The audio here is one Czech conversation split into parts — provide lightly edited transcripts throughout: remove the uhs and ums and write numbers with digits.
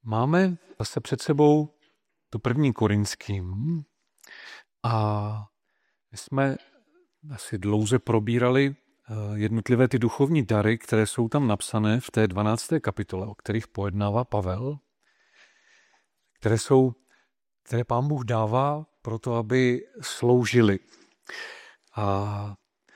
Máme zase před sebou tu 1. Korinským a my jsme asi dlouze probírali jednotlivé ty duchovní dary, které jsou tam napsané v té 12. kapitole, o kterých pojednává Pavel, které Pán Bůh dává proto, aby sloužili. A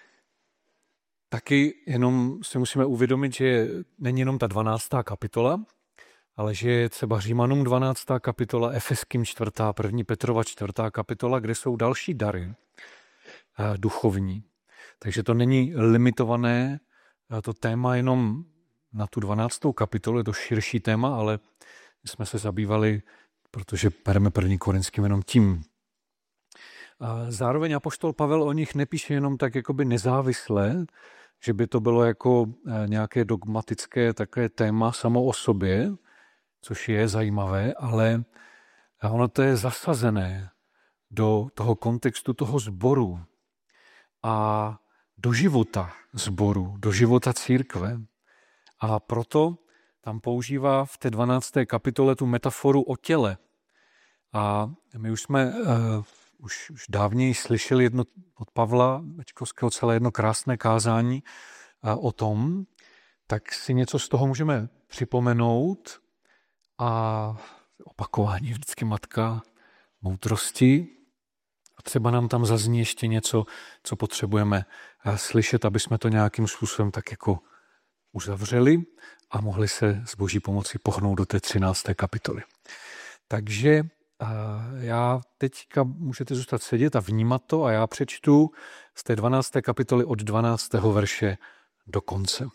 taky jenom si musíme uvědomit, že není jenom ta 12. kapitola, ale že je třeba Římanům 12. kapitola, Efeským 4., 1. Petrova 4. kapitola, kde jsou další dary duchovní. Takže to není limitované to téma jenom na tu 12. kapitolu, je to širší téma, ale jsme se zabývali, protože bereme 1. Korinským jenom tím. A zároveň apoštol Pavel o nich nepíše jenom tak jakoby nezávisle, že by to bylo jako nějaké dogmatické také téma samo o sobě, což je zajímavé, ale ono to je zasazené do toho kontextu toho sboru a do života sboru, do života církve. A proto tam používá v té 12. kapitole tu metaforu o těle. A my už jsme už dávněji slyšeli od Pavla Večkovského celé jedno krásné kázání o tom, tak si něco z toho můžeme připomenout a opakování vždycky matka moudrosti. A třeba nám tam zazní ještě něco, co potřebujeme slyšet, aby jsme to nějakým způsobem tak jako uzavřeli a mohli se s Boží pomocí pohnout do té 13. kapitoly. Takže já teďka můžete zůstat sedět a vnímat to a já přečtu z té 12. kapitoly od 12. verše do konce.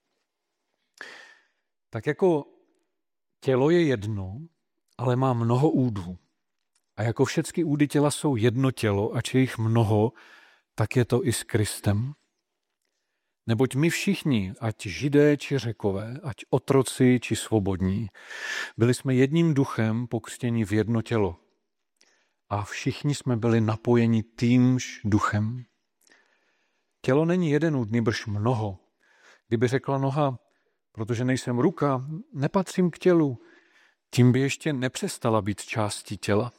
Tak jako tělo je jedno, ale má mnoho údů. A jako všechny údy těla jsou jedno tělo, ač je jich mnoho, tak je to i s Kristem. Neboť my všichni, ať Židé či Řekové, ať otroci či svobodní, byli jsme jedním duchem pokřtěni v jedno tělo. A všichni jsme byli napojeni týmž duchem. Tělo není jeden úd, nýbrž mnoho. Kdyby řekla noha, protože nejsem ruka, nepatřím k tělu, tím by ještě nepřestala být částí těla.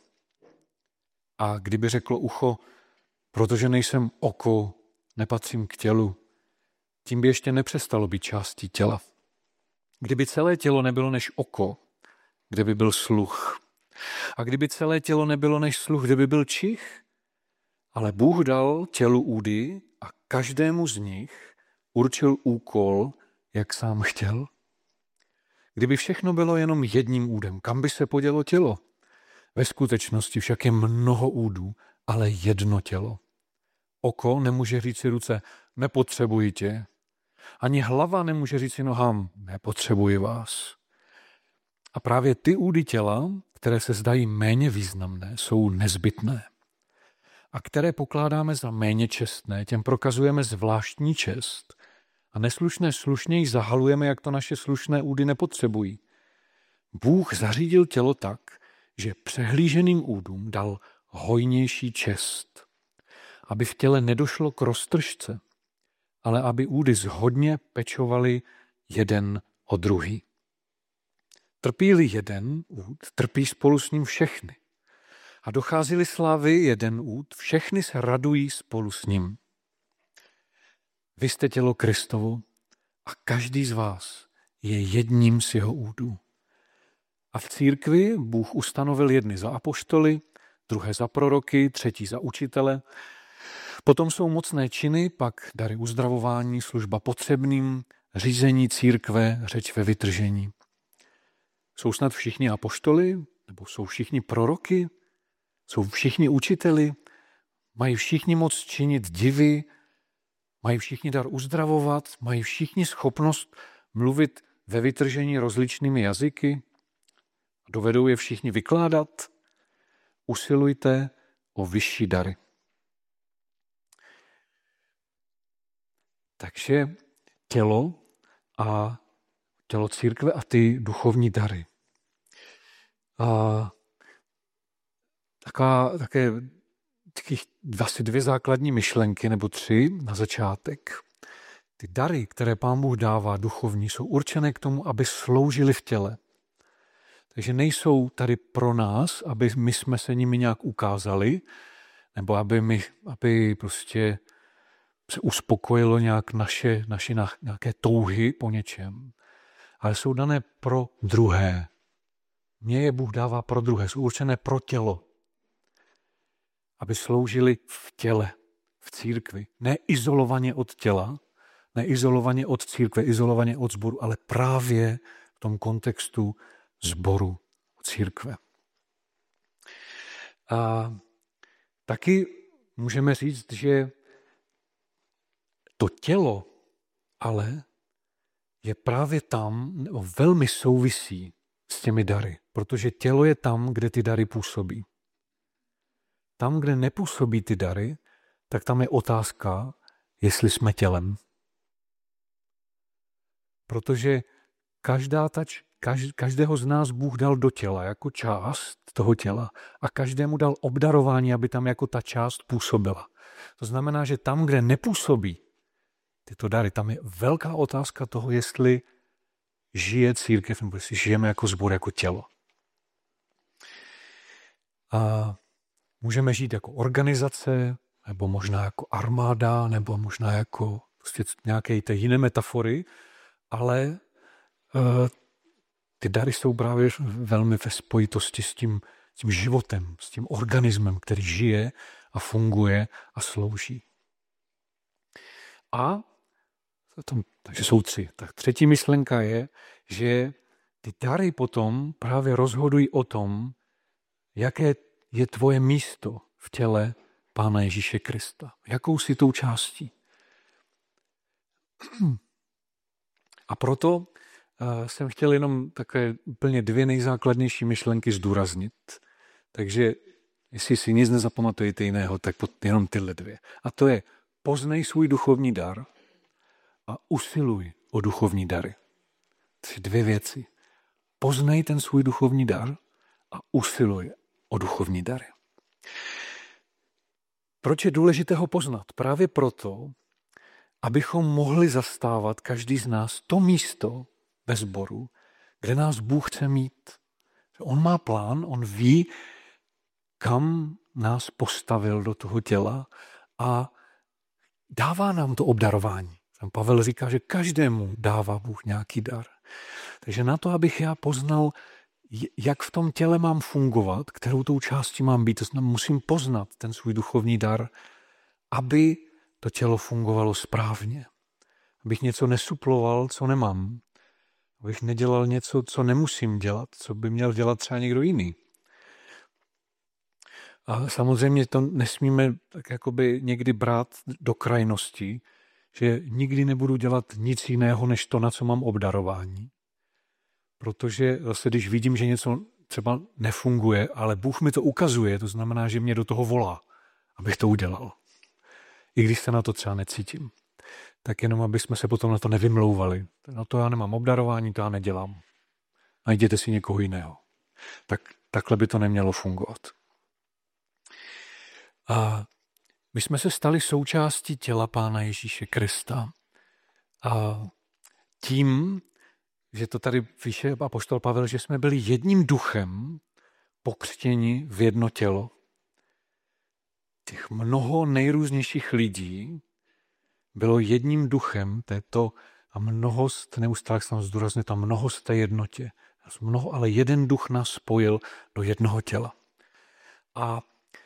A kdyby řeklo ucho, protože nejsem oko, nepatřím k tělu, tím by ještě nepřestalo být částí těla. Kdyby celé tělo nebylo než oko, kde by byl sluch? A kdyby celé tělo nebylo než sluch, kde by byl čich? Ale Bůh dal tělu údy a každému z nich určil úkol, jak sám chtěl. Kdyby všechno bylo jenom jedním údem, kam by se podělo tělo? Ve skutečnosti však je mnoho údů, ale jedno tělo. Oko nemůže říci ruce, nepotřebuji tě. Ani hlava nemůže říci nohám, nepotřebuji vás. A právě ty údy těla, které se zdají méně významné, jsou nezbytné. A které pokládáme za méně čestné, těm prokazujeme zvláštní čest. A neslušné slušněji zahalujeme, jak to naše slušné údy nepotřebují. Bůh zařídil tělo tak, že přehlíženým údům dal hojnější čest, aby v těle nedošlo k roztržce, ale aby údy zhodně pečovali jeden o druhý. Trpí-li jeden úd, trpí spolu s ním všechny. A dochází-li slávy jeden úd, všechny se radují spolu s ním. Vy jste tělo Kristovo a každý z vás je jedním z jeho údů. A v církvi Bůh ustanovil jedny za apoštoly, druhé za proroky, třetí za učitele. Potom jsou mocné činy, pak dary uzdravování, služba potřebným, řízení církve, řeč ve vytržení. Jsou snad všichni apoštoly? Nebo jsou všichni proroky? Jsou všichni učiteli? Mají všichni moc činit divy? Mají všichni dar uzdravovat? Mají všichni schopnost mluvit ve vytržení rozličnými jazyky? Dovedou je všichni vykládat? Usilujte o vyšší dary. Takže tělo církve a ty duchovní dary. A také asi 2 základní myšlenky nebo 3 na začátek. Ty dary, které Pán Bůh dává duchovní, jsou určené k tomu, aby sloužily v těle. Takže nejsou tady pro nás, aby my jsme se nimi nějak ukázali, nebo aby prostě se uspokojilo nějak naše nějaké touhy po něčem, ale jsou dané pro druhé. Mně je Bůh dává pro druhé, jsou určené pro tělo, aby sloužili v těle, v církvi. Ne izolovaně od těla, ne izolovaně od církve, izolovaně od sboru, ale právě v tom kontextu sboru, církve. A taky můžeme říct, že to tělo ale je právě tam, nebo velmi souvisí s těmi dary, protože tělo je tam, kde ty dary působí. Tam, kde nepůsobí ty dary, tak tam je otázka, jestli jsme tělem. Protože každého z nás Bůh dal do těla jako část toho těla a každému dal obdarování, aby tam jako ta část působila. To znamená, že tam, kde nepůsobí tyto dary, tam je velká otázka toho, jestli žije církev, nebo jestli žijeme jako sbor, jako tělo. A můžeme žít jako organizace, nebo možná jako armáda, nebo možná jako prostě nějaké té jiné metafory, ale ty dary jsou právě velmi ve spojitosti s tím životem, s tím organismem, který žije a funguje a slouží. Takže jsou tři. Tak třetí myšlenka je, že ty dary potom právě rozhodují o tom, jaké je tvoje místo v těle Pána Ježíše Krista. Jakou jsi tou částí. A proto jsem chtěl jenom takové úplně dvě nejzákladnější myšlenky zdůraznit. Takže jestli si nic nezapamatujete jiného, tak jenom tyhle dvě. A to je poznej svůj duchovní dar a usiluj o duchovní dary. Tři dvě věci. Poznej ten svůj duchovní dar a usiluj o duchovní dary. Proč je důležité ho poznat? Právě proto, abychom mohli zastávat každý z nás to místo ve sboru, kde nás Bůh chce mít. On má plán, on ví, kam nás postavil do toho těla a dává nám to obdarování. Pavel říká, že každému dává Bůh nějaký dar. Takže na to, abych já poznal, jak v tom těle mám fungovat, kterou tou částí mám být, to znamená, musím poznat ten svůj duchovní dar, aby to tělo fungovalo správně. Abych něco nesuploval, co nemám. Abych nedělal něco, co nemusím dělat, co by měl dělat třeba někdo jiný. A samozřejmě to nesmíme tak jakoby někdy brát do krajnosti, že nikdy nebudu dělat nic jiného, než to, na co mám obdarování. Protože zase, když vidím, že něco třeba nefunguje, ale Bůh mi to ukazuje, to znamená, že mě do toho volá, abych to udělal. I když se na to třeba necítím. Tak jenom, aby jsme se potom na to nevymlouvali. Na to já nemám obdarování, to já nedělám. Najděte si někoho jiného. Takhle by to nemělo fungovat. A my jsme se stali součástí těla Pána Ježíše Krista. A tím, že to tady píše apoštol Pavel, že jsme byli jedním duchem pokřtěni v jedno tělo. Těch mnoho nejrůznějších lidí bylo jedním duchem této a mnohost, neustále se tam zdůrazně, ta mnohost té jednotě. Ale jeden duch nás spojil do jednoho těla. A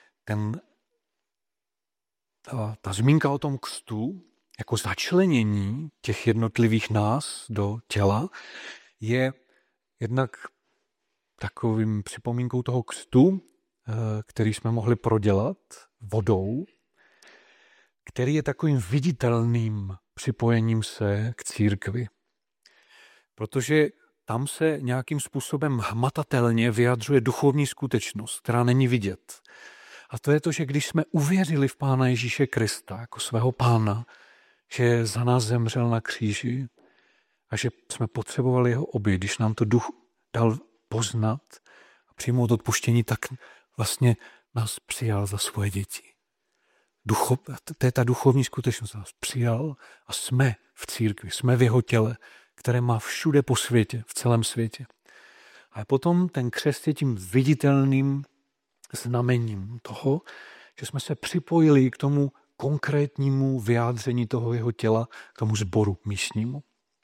ta zmínka o tom křtu, jako začlenění těch jednotlivých nás do těla, je jednak takovým připomínkou toho křtu, který jsme mohli prodělat vodou, který je takovým viditelným připojením se k církvi. Protože tam se nějakým způsobem hmatatelně vyjadřuje duchovní skutečnost, která není vidět. A to je to, že když jsme uvěřili v Pána Ježíše Krista jako svého Pána, že za nás zemřel na kříži a že jsme potřebovali jeho oběť, když nám to duch dal poznat a přijmout odpuštění, tak vlastně nás přijal za svoje děti. To je ta duchovní skutečnost, nás přijal a jsme v církvi, jsme v jeho těle, které má všude po světě, v celém světě. A potom ten křest je tím viditelným znamením toho, že jsme se připojili k tomu konkrétnímu vyjádření toho jeho těla, k tomu sboru místnímu.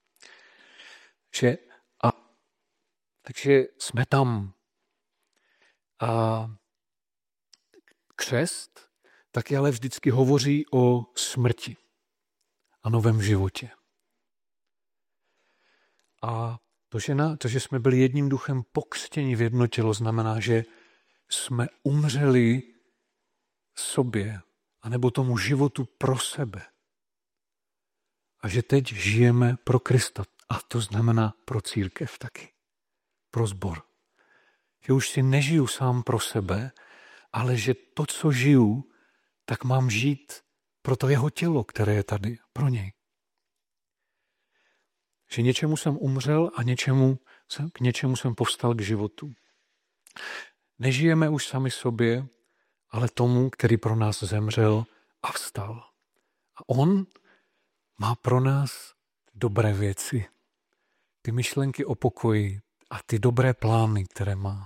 Takže jsme tam. A křest taky ale vždycky hovoří o smrti a novém životě. A to, že jsme byli jedním duchem pokřtěni v jedno tělo, znamená, že jsme umřeli sobě, anebo tomu životu pro sebe. A že teď žijeme pro Krista. A to znamená pro církev taky. Pro sbor. Že už si nežiju sám pro sebe, ale že to, co žiju, tak mám žít pro to jeho tělo, které je tady, pro něj. Že něčemu jsem umřel a k něčemu jsem povstal k životu. Nežijeme už sami sobě, ale tomu, který pro nás zemřel a vstal. A on má pro nás dobré věci. Ty myšlenky o pokoji a ty dobré plány, které má.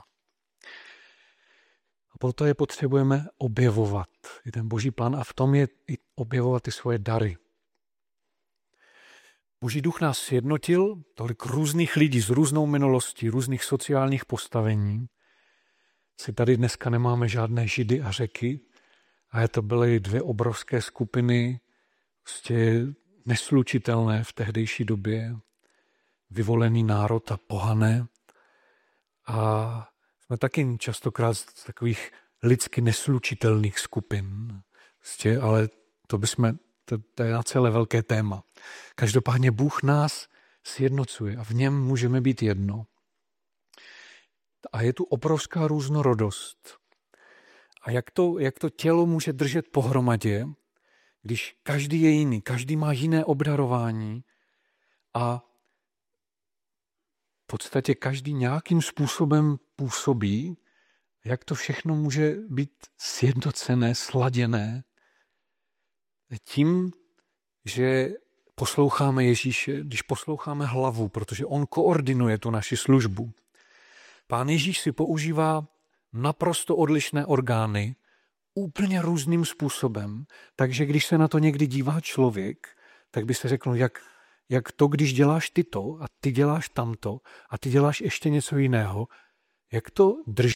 A proto je potřebujeme objevovat. Je ten boží plán a v tom je i objevovat ty svoje dary. Boží duch nás sjednotil, tolik různých lidí s různou minulostí, různých sociálních postavení. Si tady dneska nemáme žádné Židy a Řeky, a to byly dvě obrovské skupiny, prostě neslučitelné v tehdejší době, vyvolený národ a pohané. A jsme taky častokrát z takových lidsky neslučitelných skupin, prostě, ale to je na celé velké téma. Každopádně Bůh nás sjednocuje a v něm můžeme být jedno. A je tu obrovská různorodost. A jak to tělo může držet pohromadě, když každý je jiný, každý má jiné obdarování a v podstatě každý nějakým způsobem působí, jak to všechno může být sjednocené, sladěné, tím, že posloucháme Ježíše, když posloucháme hlavu, protože on koordinuje tu naši službu. Pán Ježíš si používá naprosto odlišné orgány úplně různým způsobem, takže když se na to někdy dívá člověk, tak by se řekl, jak to, když děláš ty to a ty děláš tamto a ty děláš ještě něco jiného, jak to drží.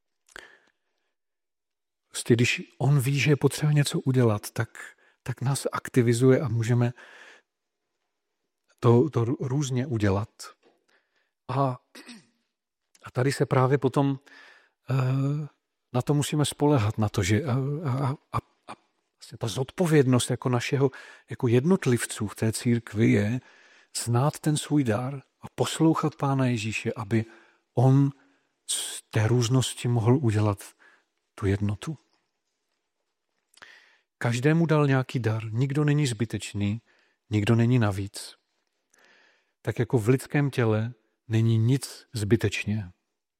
Prostě když on ví, že je potřeba něco udělat, tak nás aktivizuje a můžeme to různě udělat. A tady se právě potom na to musíme spoléhat, na to, že vlastně ta zodpovědnost jako našeho, jako jednotlivců v té církvi je znát ten svůj dar a poslouchat Pána Ježíše, aby on z té různosti mohl udělat tu jednotu. Každému dal nějaký dar, nikdo není zbytečný, nikdo není navíc. Tak jako v lidském těle není nic zbytečně.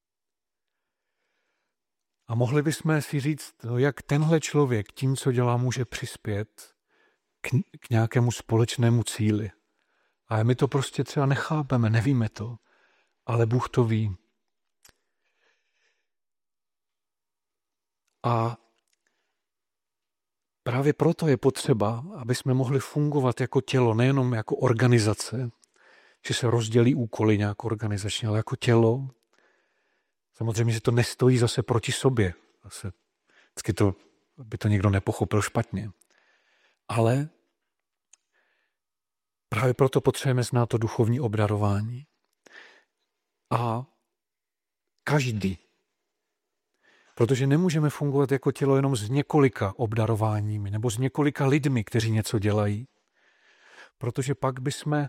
A mohli bychom si říct, jak tenhle člověk tím, co dělá, může přispět k nějakému společnému cíli. A my to prostě třeba nechápeme, nevíme to, ale Bůh to ví. A právě proto je potřeba, aby jsme mohli fungovat jako tělo, nejenom jako organizace, že se rozdělí úkoly nějak organizačně, ale jako tělo. Samozřejmě, že to nestojí zase proti sobě. Vždycky by to někdo nepochopil špatně. Ale právě proto potřebujeme znát to duchovní obdarování. A každý. Protože nemůžeme fungovat jako tělo jenom s několika obdarováními nebo s několika lidmi, kteří něco dělají. Protože pak bychom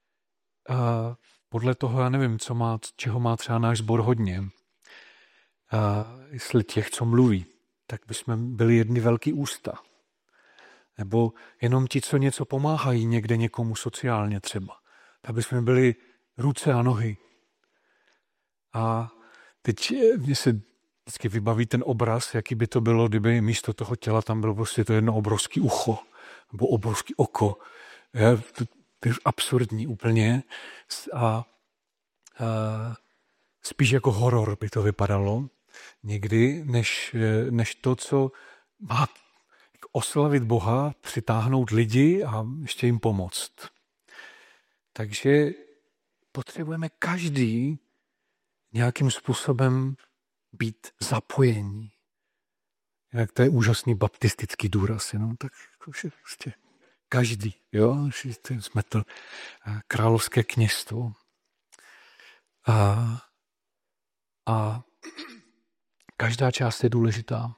podle toho, já nevím, čeho má třeba náš sbor hodně, jestli těch, co mluví, tak bychom byli jedny velký ústa. Nebo jenom ti, co něco pomáhají někde někomu sociálně třeba. Tak bychom byli ruce a nohy. A teď mě se vždycky vybaví ten obraz, jaký by to bylo, kdyby místo toho těla tam bylo prostě to jedno obrovský ucho nebo obrovský oko. To je absurdní úplně. A spíš jako horor by to vypadalo někdy, než to, co má oslavit Boha, přitáhnout lidi a ještě jim pomoct. Takže potřebujeme každý nějakým způsobem být zapojení. Jak to je úžasný baptistický důraz, jenom tak jako prostě každý, jo, jsme to královské kněžstvo. A každá část je důležitá.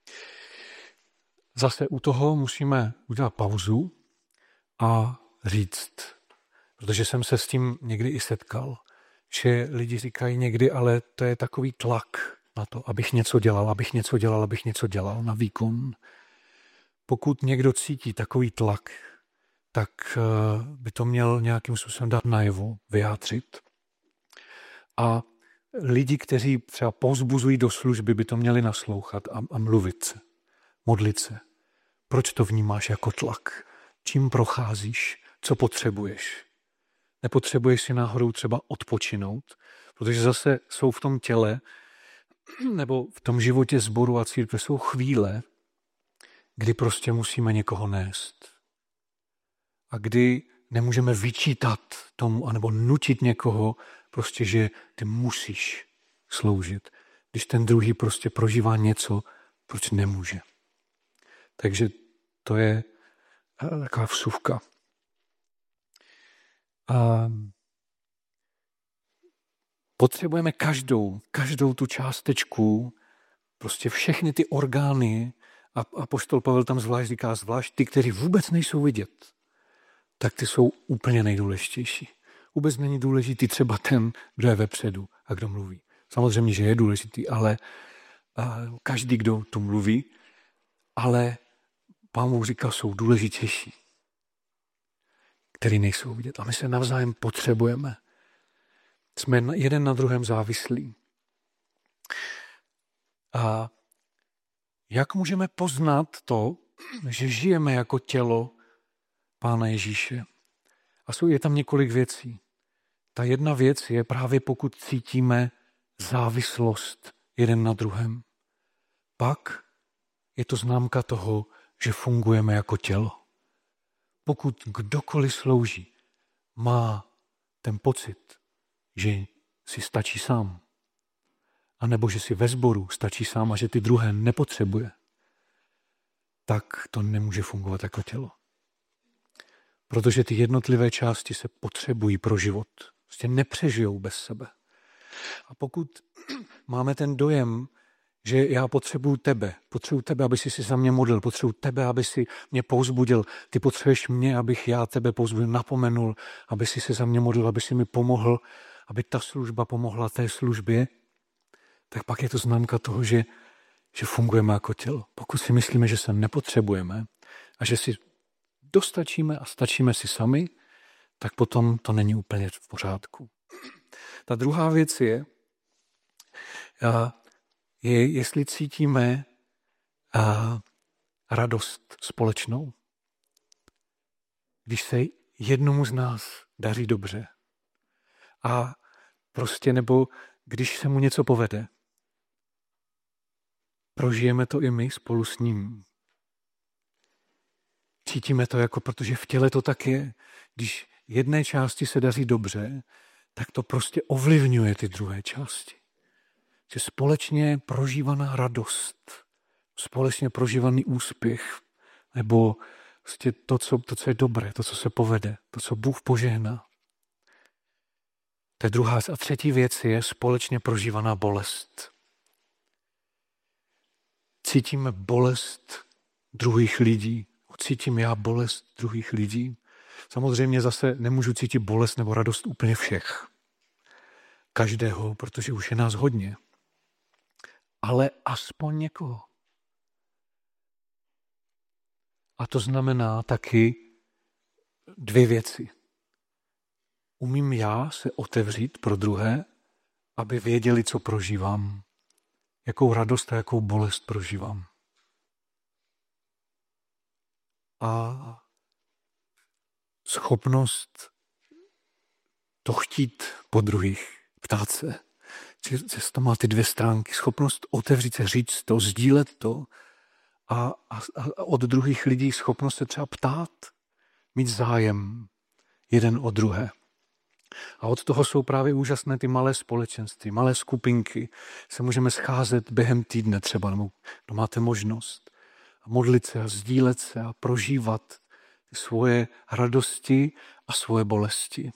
Zase u toho musíme udělat pauzu a říct, protože jsem se s tím někdy i setkal, že lidi říkají někdy, ale to je takový tlak na to, abych něco dělal na výkon. Pokud někdo cítí takový tlak, tak by to měl nějakým způsobem dát najevo, vyjádřit. A lidi, kteří třeba povzbuzují do služby, by to měli naslouchat a mluvit se, modlit se. Proč to vnímáš jako tlak? Čím procházíš? Co potřebuješ? Nepotřebuješ si náhodou třeba odpočinout, protože zase jsou v tom těle nebo v tom životě sboru a církve jsou chvíle, kdy prostě musíme někoho nést. A kdy nemůžeme vyčítat tomu, anebo nutit někoho, prostě, že ty musíš sloužit. Když ten druhý prostě prožívá něco, proč nemůže. Takže to je taková vsuvka. A potřebujeme každou tu částečku, prostě všechny ty orgány, a apoštol Pavel tam zvlášť říká, zvlášť ty, kteří vůbec nejsou vidět, tak ty jsou úplně nejdůležitější. Vůbec není důležitý třeba ten, kdo je vepředu a kdo mluví. Samozřejmě, že je důležitý, ale každý, kdo tu mluví, ale Pán Bůh říká, jsou důležitější, který nejsou vidět. A my se navzájem potřebujeme. Jsme jeden na druhém závislí. A jak můžeme poznat to, že žijeme jako tělo Pána Ježíše? A je tam několik věcí. Ta jedna věc je právě pokud cítíme závislost jeden na druhém. Pak je to známka toho, že fungujeme jako tělo. Pokud kdokoliv slouží, má ten pocit, že si stačí sám, anebo že si ve sboru stačí sám a že ty druhé nepotřebuje, tak to nemůže fungovat jako tělo. Protože ty jednotlivé části se potřebují pro život. Prostě nepřežijou bez sebe. A pokud máme ten dojem, že já potřebuju tebe, aby si za mě modlil, potřebuju tebe, aby si mě povzbudil, ty potřebuješ mě, abych já tebe povzbudil, napomenul, aby si se za mě modlil, aby si mi pomohl, aby ta služba pomohla té službě, tak pak je to známka toho, že fungujeme jako tělo. Pokud si myslíme, že se nepotřebujeme a že si dostačíme a stačíme si sami, tak potom to není úplně v pořádku. Ta druhá věc je jestli cítíme radost společnou. Když se jednomu z nás daří dobře a prostě nebo když se mu něco povede, prožijeme to i my spolu s ním. Cítíme to jako, protože v těle to tak je. Když jedné části se daří dobře, tak to prostě ovlivňuje ty druhé části. Že společně prožívaná radost, společně prožívaný úspěch, nebo prostě to, co je dobré, to, co se povede, to, co Bůh požehná. To je druhá věc. A třetí věc je společně prožívaná bolest. Cítíme bolest druhých lidí. Cítím já bolest druhých lidí. Samozřejmě zase nemůžu cítit bolest nebo radost úplně všech. Každého, protože už je nás hodně. Ale aspoň někoho. A to znamená taky dvě věci. Umím já se otevřít pro druhé, aby věděli, co prožívám. Jakou radost a jakou bolest prožívám. A schopnost to chtít po druhých, ptát se, Cesta má ty dvě stránky. Schopnost otevřít se, říct to, sdílet to a od druhých lidí schopnost se třeba ptát, mít zájem jeden o druhé. A od toho jsou právě úžasné ty malé společenství, malé skupinky. Se můžeme scházet během týdne třeba, nebo to máte možnost. A modlit se a sdílet se a prožívat ty svoje radosti a svoje bolesti.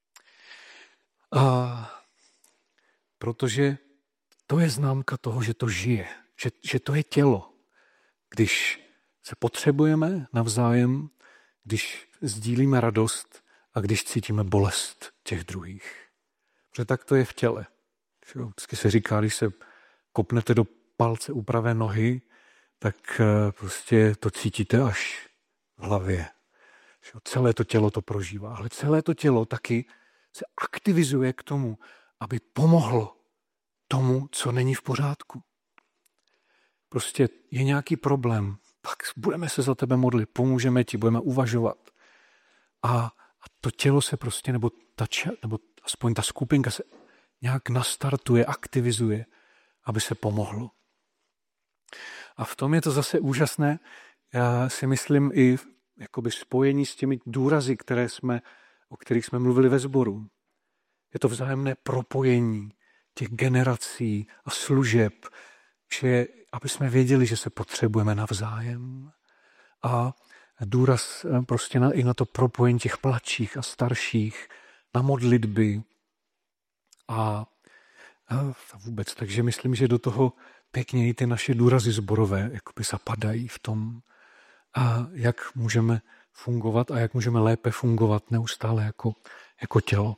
A protože to je známka toho, že to žije, že to je tělo. Když se potřebujeme navzájem, když sdílíme radost a když cítíme bolest těch druhých. Protože tak to je v těle. Vždycky se říká, když se kopnete do palce u pravé nohy, tak prostě to cítíte až v hlavě. Celé to tělo to prožívá, ale celé to tělo taky se aktivizuje k tomu, aby pomohlo tomu, co není v pořádku. Prostě je nějaký problém, pak budeme se za tebe modlit, pomůžeme ti, budeme uvažovat. A to tělo se prostě, nebo aspoň ta skupinka se nějak nastartuje, aktivizuje, aby se pomohlo. A v tom je to zase úžasné, já si myslím i jakoby spojení s těmi důrazy, o kterých jsme mluvili ve sboru. Je to vzájemné propojení těch generací a služeb, že aby jsme věděli, že se potřebujeme navzájem. A důraz prostě i na to propojení těch mladších a starších, na modlitby a vůbec. Takže myslím, že do toho pěkně i ty naše důrazy sborové jakoby zapadají v tom, a jak můžeme fungovat a jak můžeme lépe fungovat neustále jako tělo.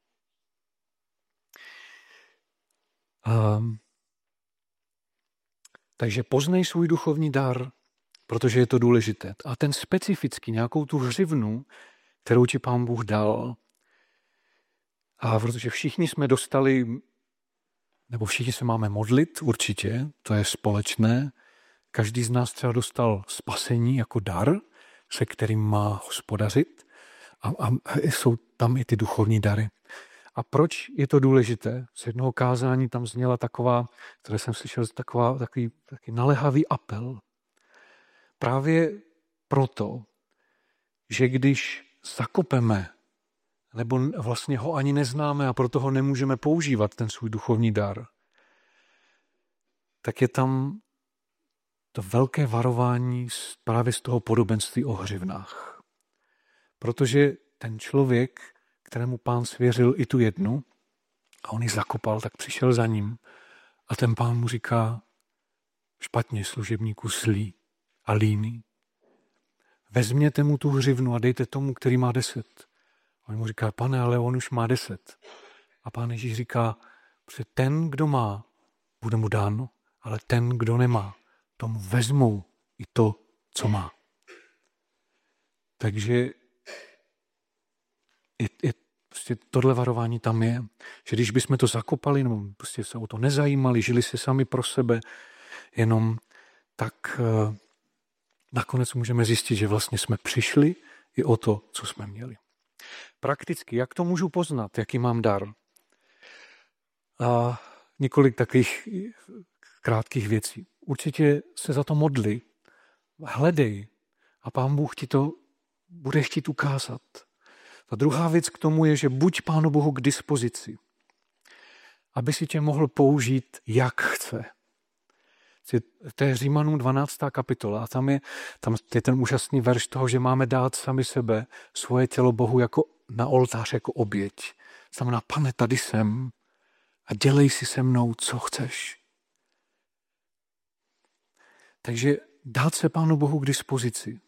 Takže poznej svůj duchovní dar, protože je to důležité. A ten specifický, nějakou tu hřivnu, kterou ti Pán Bůh dal. A protože všichni jsme dostali, nebo všichni se máme modlit, určitě, to je společné. Každý z nás třeba dostal spasení jako dar, se kterým má hospodařit. A jsou tam i ty duchovní dary. A proč je to důležité? Z jednoho kázání tam zněla taková, které jsem slyšel, takový naléhavý apel. Právě proto, že když zakopeme, nebo vlastně ho ani neznáme a proto ho nemůžeme používat, ten svůj duchovní dar, tak je tam to velké varování právě z toho podobenství o hřivnách. Protože ten člověk, kterému Pán svěřil i tu jednu, a on ji zakopal, tak přišel za ním a ten Pán mu říká, špatně, služebníku zlý a líný. Vezměte mu tu hřivnu a dejte tomu, který má 10. A on mu říká, Pane, ale on už má 10. A Pán Ježíš říká, že ten, kdo má, bude mu dáno, ale ten, kdo nemá, tomu vezmou i to, co má. Takže prostě tohle varování tam je, že když bychom to zakopali, nebo prostě se o to nezajímali, žili si sami pro sebe jenom, tak nakonec můžeme zjistit, že vlastně jsme přišli i o to, co jsme měli. Prakticky, jak to můžu poznat, jaký mám dar? A několik takových krátkých věcí. Určitě se za to modli, hledej a Pán Bůh ti to bude chtít ukázat. Ta druhá věc k tomu je, že buď Pánu Bohu k dispozici, aby si tě mohl použít, jak chce. To je Římanům 12. kapitola a tam je ten úžasný verš toho, že máme dát sami sebe, svoje tělo Bohu jako na oltář, jako oběť. Znamená, Pane, tady jsem a dělej si se mnou, co chceš. Takže dát se Pánu Bohu k dispozici.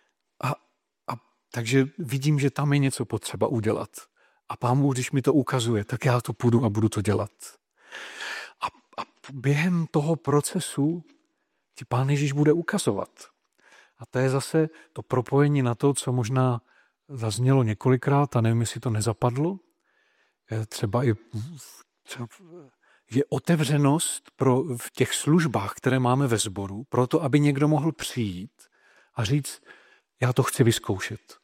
Takže vidím, že tam je něco potřeba udělat. A Pán Bůh, když mi to ukazuje, tak já to půjdu a budu to dělat. A během toho procesu ti Pán Ježíš bude ukazovat. A to je zase to propojení na to, co možná zaznělo několikrát a nevím, jestli to nezapadlo. Třeba i je otevřenost v těch službách, které máme ve sboru, proto, aby někdo mohl přijít a říct, já to chci vyzkoušet.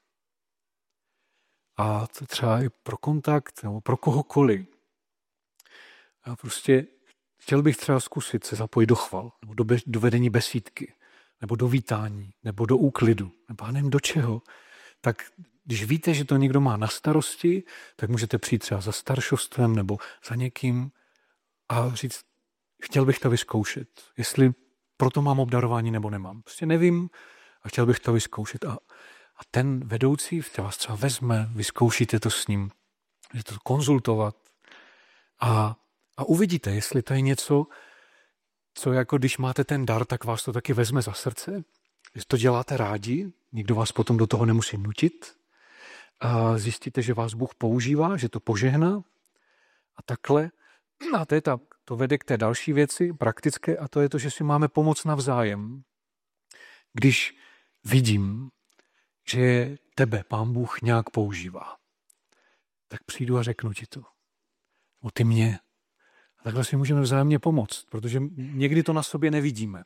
A to třeba i pro kontakt nebo pro kohokoliv. A prostě chtěl bych třeba zkusit se zapojit do chval, nebo do vedení besídky, nebo do vítání, nebo do úklidu, nebo nevím do čeho. Tak když víte, že to někdo má na starosti, tak můžete přijít třeba za staršostvem nebo za někým a říct, chtěl bych to vyzkoušet, jestli proto mám obdarování nebo nemám. Prostě nevím a chtěl bych to vyzkoušet. A ten vedoucí vás třeba vezme, vyzkoušíte to s ním, můžete to konzultovat a uvidíte, jestli to je něco, co jako když máte ten dar, tak vás to taky vezme za srdce. Jestli to děláte rádi, nikdo vás potom do toho nemusí nutit. A zjistíte, že vás Bůh používá, že to požehná a takhle. A to vede k té další věci, praktické, a to je to, že si máme pomoct navzájem. Když vidím, že tebe Pán Bůh nějak používá, tak přijdu a řeknu ti to. O ty mě. A takhle si můžeme vzájemně pomoct, protože někdy to na sobě nevidíme.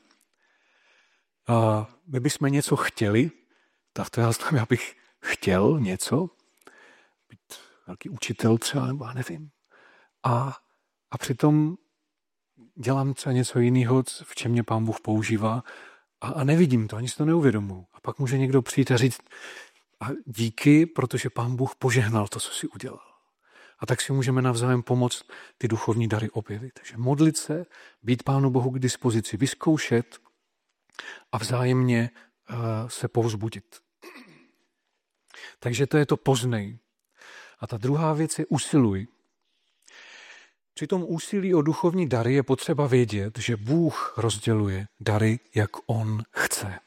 A my bychom něco chtěli, tak to já znamená, já bych chtěl něco, být velký učitel třeba, nebo já nevím. A přitom dělám třeba něco jiného, v čem mě Pán Bůh používá a nevidím to, ani si to neuvědomuji. A pak může někdo přijít a říct a díky, protože Pán Bůh požehnal to, co si udělal. A tak si můžeme navzájem pomoct ty duchovní dary objevit. Takže modlit se, být Pánu Bohu k dispozici, vyzkoušet a vzájemně se povzbudit. Takže to je to poznej. A ta druhá věc je usiluj. Při tom úsilí o duchovní dary je potřeba vědět, že Bůh rozděluje dary, jak on chce.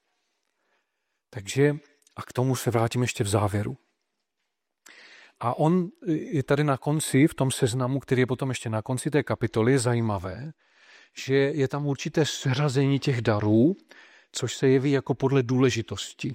Takže, a k tomu se vrátím ještě v závěru. A on je tady na konci, v tom seznamu, který je potom ještě na konci té kapitoly, je zajímavé, že je tam určité seřazení těch darů, což se jeví jako podle důležitosti.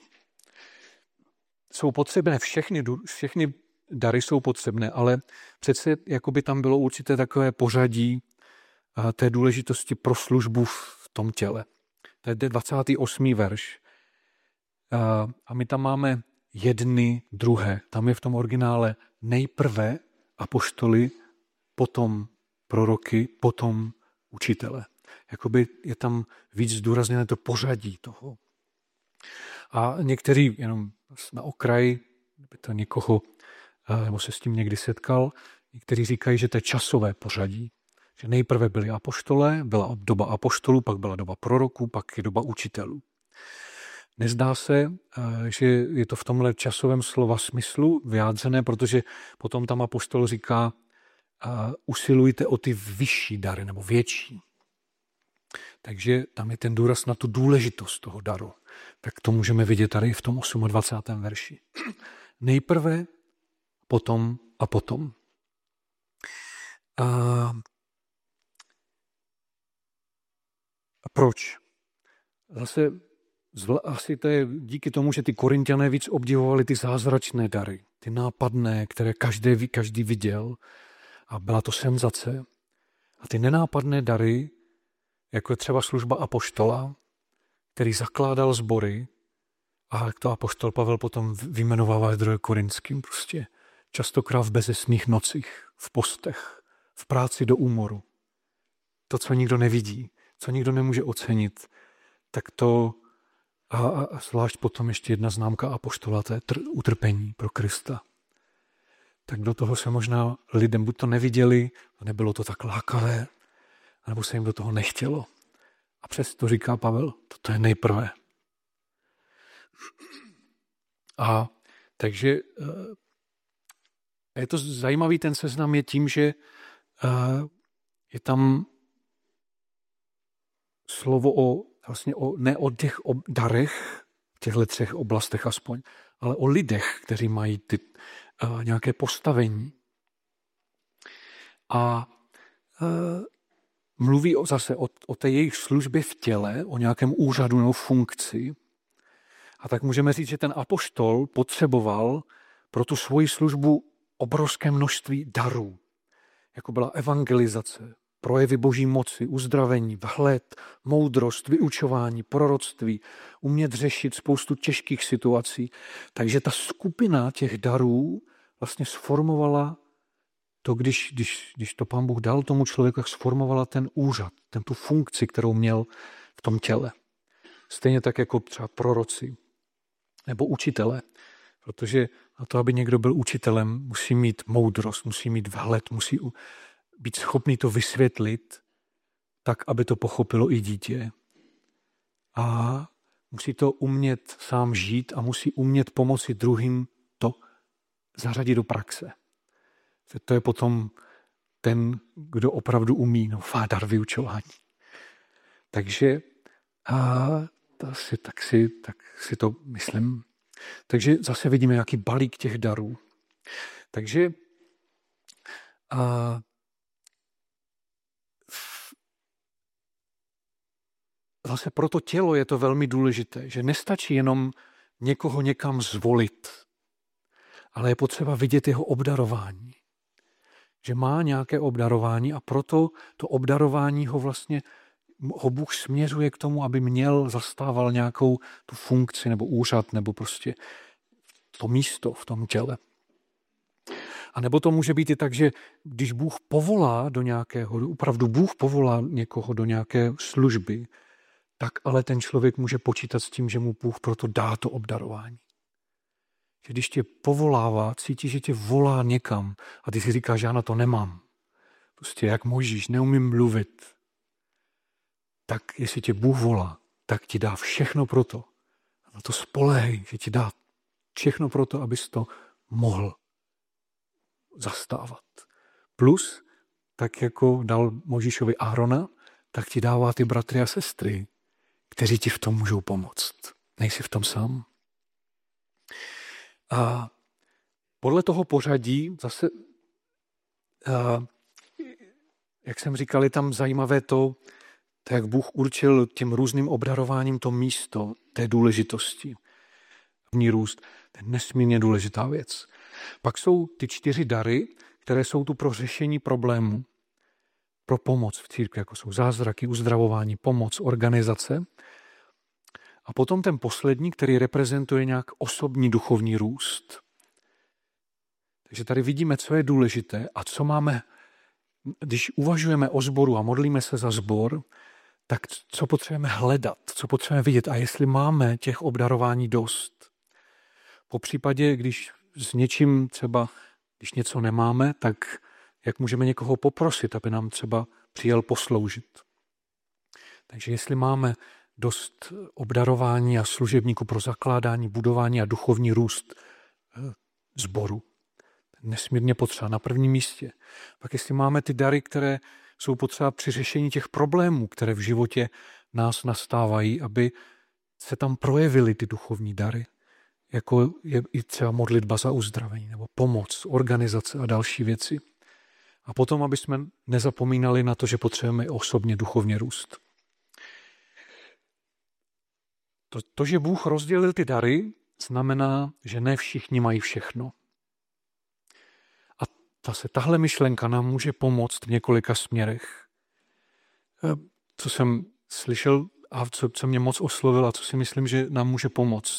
Jsou potřebné všechny dary jsou potřebné, ale přece jako by tam bylo určité takové pořadí té důležitosti pro službu v tom těle. To je 28. verš. A my tam máme jedny, druhé. Tam je v tom originále nejprve apoštoly, potom proroky, potom učitele. Jakoby je tam víc zdůrazněné to pořadí toho. A někteří jenom na okraji, by to někoho, nebo se s tím někdy setkal, někteří říkají, že to je časové pořadí. Že nejprve byli apoštolé, byla doba apoštolů, pak byla doba proroků, pak je doba učitelů. Nezdá se, že je to v tomhle časovém slova smyslu vyjádřené, protože potom tam apoštol říká, usilujte o ty vyšší dary nebo větší. Takže tam je ten důraz na tu důležitost toho daru. Tak to můžeme vidět tady v tom 28. verši. Nejprve, potom a potom. A proč? Zase asi to je díky tomu, že ty Korinťané víc obdivovali ty zázračné dary, ty nápadné, které každý viděl a byla to senzace. A ty nenápadné dary, jako je třeba služba apoštola, který zakládal sbory, a jak to apoštol Pavel potom vyjmenovává v 2. Korinským, prostě častokrát v bezesných nocích, v postech, v práci do úmoru. To, co nikdo nevidí, co nikdo nemůže ocenit, tak to a zvlášť potom ještě jedna známka apoštola, to je utrpení pro Krista. Tak do toho se možná lidem buď to neviděli, nebylo to tak lákavé, nebo se jim do toho nechtělo. A přesto říká Pavel, toto je nejprve. A takže je to zajímavý, ten seznam je tím, že je tam slovo ne o těch darech, v těchto 3 oblastech aspoň, ale o lidech, kteří mají nějaké postavení. A mluví zase o té jejich službě v těle, o nějakém úřadu nebo funkci. A tak můžeme říct, že ten apoštol potřeboval pro tu svoji službu obrovské množství darů, jako byla evangelizace, projevy boží moci, uzdravení, vhled, moudrost, vyučování, proroctví, umět řešit spoustu těžkých situací. Takže ta skupina těch darů vlastně sformovala to, když to Pán Bůh dal tomu člověku, jak sformovala ten úřad, tu funkci, kterou měl v tom těle. Stejně tak jako třeba proroci nebo učitelé. Protože na to, aby někdo byl učitelem, musí mít moudrost, musí mít vhled, musí být schopný to vysvětlit tak, aby to pochopilo i dítě. A musí to umět sám žít a musí umět pomoci druhým to zařadit do praxe. To je potom ten, kdo opravdu umí, dar vyučování. Takže tak si to myslím. Takže zase vidíme nějaký balík těch darů. Takže zase pro to tělo je to velmi důležité, že nestačí jenom někoho někam zvolit, ale je potřeba vidět jeho obdarování. Že má nějaké obdarování a proto to obdarování ho Bůh směřuje k tomu, aby zastával nějakou tu funkci nebo úřad nebo prostě to místo v tom těle. A nebo to může být i tak, že když Bůh povolá do nějakého, opravdu Bůh povolá někoho do nějaké služby, tak ale ten člověk může počítat s tím, že mu Bůh proto dá to obdarování. Že když tě povolává, cítí, že tě volá někam a ty si říkáš, já na to nemám. Prostě jak Mojžíš, neumím mluvit. Tak jestli tě Bůh volá, tak ti dá všechno proto. Na to spoléhej, že ti dá všechno proto, abys to mohl zastávat. Plus, tak jako dal Mojžíšovi Aarona, tak ti dává ty bratry a sestry, kteří ti v tom můžou pomoct. Nejsi v tom sám. A podle toho pořadí zase, jak jsem říkal, je tam zajímavé to, jak Bůh určil těm různým obdarováním to místo té důležitosti. Růst, to je nesmírně důležitá věc. Pak jsou ty 4 dary, které jsou tu pro řešení problémů, pro pomoc v církvi, jako jsou zázraky, uzdravování, pomoc, organizace. A potom ten poslední, který reprezentuje nějak osobní duchovní růst. Takže tady vidíme, co je důležité a co máme, když uvažujeme o sboru a modlíme se za sbor, tak co potřebujeme hledat, co potřebujeme vidět a jestli máme těch obdarování dost. Po případě, když s něčím třeba, když něco nemáme, tak jak můžeme někoho poprosit, aby nám třeba přijel posloužit. Takže jestli máme dost obdarování a služebníků pro zakládání, budování a duchovní růst sboru. Nesmírně potřeba na prvním místě. Pak jestli máme ty dary, které jsou potřeba při řešení těch problémů, které v životě nás nastávají, aby se tam projevily ty duchovní dary, jako je i třeba modlitba za uzdravení, nebo pomoc, organizace a další věci. A potom, aby jsme nezapomínali na to, že potřebujeme osobně duchovně růst. To, že Bůh rozdělil ty dary, znamená, že ne všichni mají všechno. A tahle myšlenka nám může pomoct v několika směrech. Co jsem slyšel a co mě moc oslovilo a co si myslím, že nám může pomoct.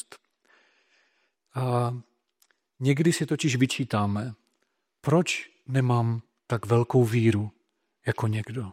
A někdy si totiž vyčítáme, proč nemám tak velkou víru jako někdo.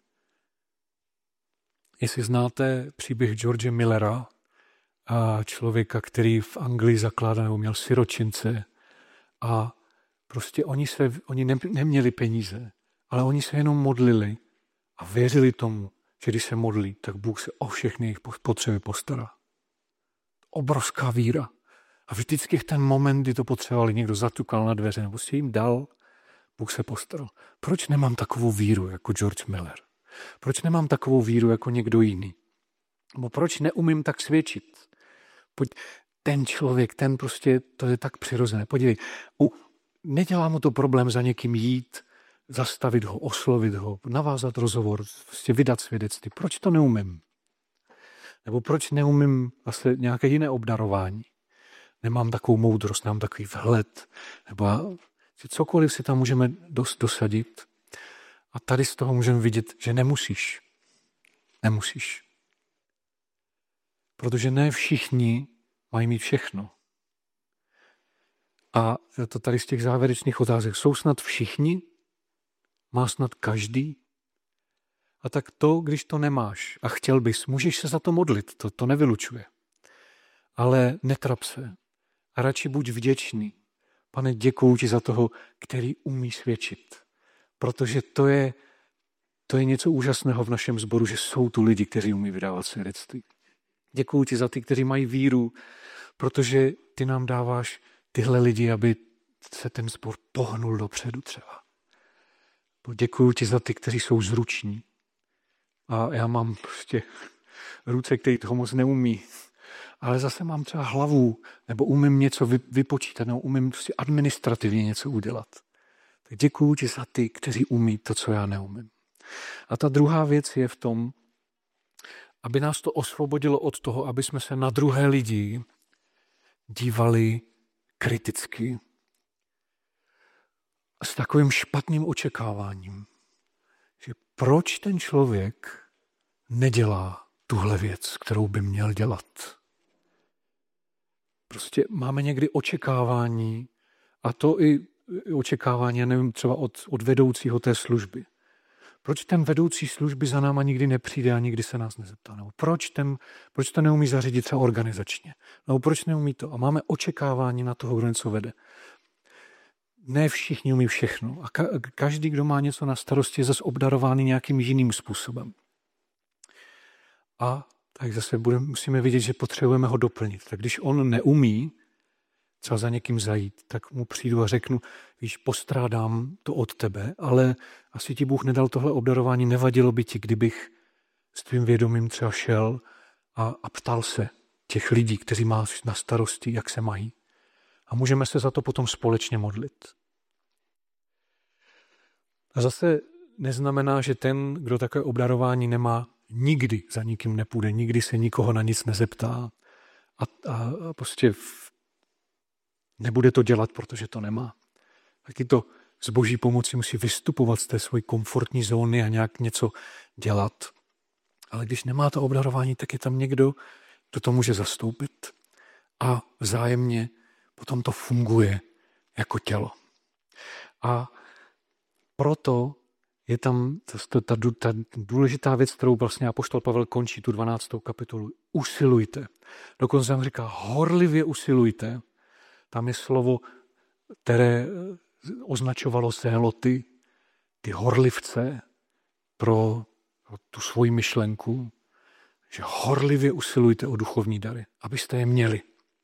Jestli znáte příběh George Millera, a člověka, který v Anglii zakládal, měl siročince a prostě oni neměli peníze, ale oni se jenom modlili a věřili tomu, že když se modlí, tak Bůh se o všechny jejich potřeby postará. Obrovská víra. A vždycky v ten moment, kdy to potřebovali, někdo zatukal na dveře nebo si jim dal, Bůh se postaral. Proč nemám takovou víru jako George Miller? Proč nemám takovou víru jako někdo jiný? Nebo proč neumím tak svědčit? Ten člověk, ten prostě, to je tak přirozené. Podívej, nedělá mu to problém za někým jít, zastavit ho, oslovit ho, navázat rozhovor, prostě vydat svědectví. Proč to neumím? Nebo proč neumím vlastně nějaké jiné obdarování? Nemám takovou moudrost, nemám takový vhled, nebo cokoliv si tam můžeme dosadit. A tady z toho můžeme vidět, že nemusíš. Nemusíš. Protože ne všichni mají mít všechno. A to tady z těch závěrečných otázek. Jsou snad všichni Má snad každý? A tak to, když to nemáš a chtěl bys, můžeš se za to modlit, to nevylučuje. Ale netrap se a radši buď vděčný. Pane, děkuju ti za toho, který umí svědčit. Protože to je něco úžasného v našem sboru, že jsou tu lidi, kteří umí vydávat svědectví. Děkuju ti za ty, kteří mají víru, protože ty nám dáváš tyhle lidi, aby se ten sbor pohnul dopředu třeba. Děkuju ti za ty, kteří jsou zruční. A já mám prostě ruce, který toho moc neumí. Ale zase mám třeba hlavu, nebo umím něco vypočítat, nebo umím prostě administrativně něco udělat. Tak děkuju ti za ty, kteří umí to, co já neumím. A ta druhá věc je v tom, aby nás to osvobodilo od toho, aby jsme se na druhé lidi dívali kriticky a s takovým špatným očekáváním, že proč ten člověk nedělá tuhle věc, kterou by měl dělat. Prostě máme někdy očekávání, a to i očekávání, já nevím, třeba od vedoucího té služby. Proč ten vedoucí služby za náma nikdy nepřijde a nikdy se nás nezeptá? Nebo proč to neumí zařídit třeba organizačně? Nebo proč neumí to? A máme očekávání na toho, kdo něco vede. Ne všichni umí všechno. A každý, kdo má něco na starosti, je zase obdarovaný nějakým jiným způsobem. A tak zase musíme vidět, že potřebujeme ho doplnit. Tak když on neumí třeba za někým zajít, tak mu přijdu a řeknu, víš, postrádám to od tebe, ale asi ti Bůh nedal tohle obdarování, nevadilo by ti, kdybych s tvým vědomím třeba šel a ptal se těch lidí, kteří máš na starosti, jak se mají. A můžeme se za to potom společně modlit. A zase neznamená, že ten, kdo takové obdarování nemá, nikdy za nikým nepůjde, nikdy se nikoho na nic nezeptá a prostě nebude to dělat, protože to nemá. Taky to s Boží pomocí musí vystupovat z té své komfortní zóny a nějak něco dělat. Ale když nemá to obdarování, tak je tam někdo, kdo to může zastoupit. A vzájemně potom to funguje jako tělo. A proto je tam ta důležitá věc, kterou vlastně apoštol Pavel končí tu 12. kapitolu. Usilujte. Dokonce tam říká, horlivě usilujte. Tam je slovo, které označovalo zéloty, ty horlivce pro tu svoji myšlenku, že horlivě usilujte o duchovní dary, abyste je měli.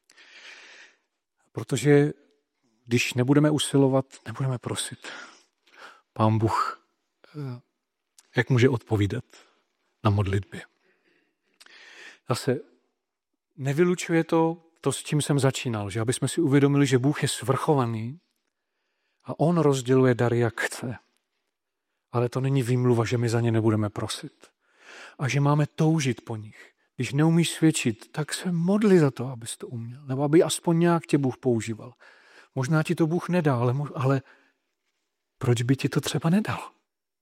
Protože když nebudeme usilovat, nebudeme prosit. Pán Bůh, jak může odpovídat na modlitbě. Zase nevylučuje to, s čím jsem začínal, že aby jsme si uvědomili, že Bůh je svrchovaný a on rozděluje dary, jak chce. Ale to není výmluva, že my za ně nebudeme prosit. A že máme toužit po nich. Když neumíš svědčit, tak se modli za to, abys to uměl. Nebo aby aspoň nějak tě Bůh používal. Možná ti to Bůh nedá, ale proč by ti to třeba nedal?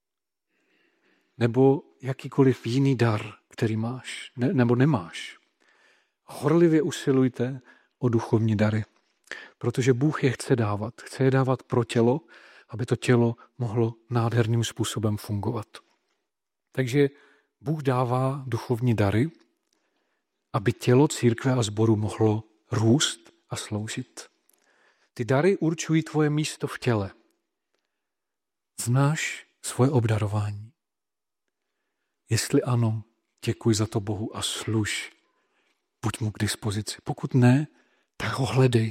Nebo jakýkoliv jiný dar, který máš, nebo nemáš. Horlivě usilujte o duchovní dary, protože Bůh je chce dávat. Chce je dávat pro tělo, aby to tělo mohlo nádherným způsobem fungovat. Takže Bůh dává duchovní dary, aby tělo církve a sboru mohlo růst a sloužit. Ty dary určují tvoje místo v těle. Znáš svoje obdarování? Jestli ano, děkuj za to Bohu a služ. Buď mu k dispozici. Pokud ne, tak ho hledej.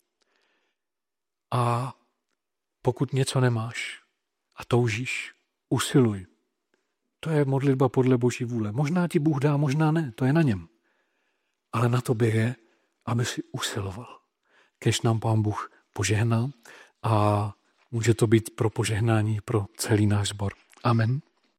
A pokud něco nemáš a toužíš, usiluj. To je modlitba podle Boží vůle. Možná ti Bůh dá, možná ne, to je na něm. Ale na tobě je, aby si usiloval. Kéž nám Pán Bůh požehná a může to být pro požehnání pro celý náš sbor. Amen.